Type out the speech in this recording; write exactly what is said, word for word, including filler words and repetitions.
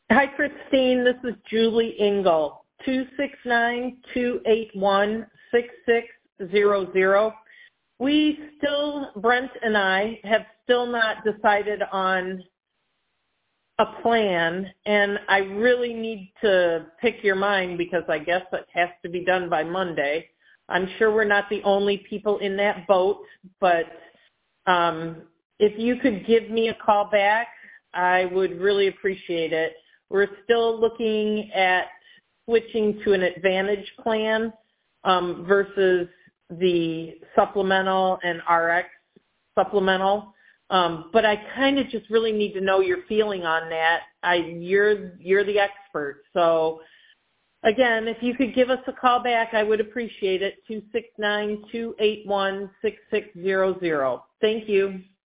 Hi, Christine. This is Julie Engel, two six nine, two eight one, six six zero zero. We still, Brent and I, have still not decided on a plan, and I really need to pick your mind because I guess it has to be done by Monday. I'm sure we're not the only people in that boat, but um, if you could give me a call back, I would really appreciate it. We're still looking at switching to an Advantage plan um, versus the supplemental and R X supplemental. Um, but I kind of just really need to know your feeling on that. I, you're you're the expert. So, again, if you could give us a call back, I would appreciate it, two six nine, two eight one, six six zero zero. Thank you.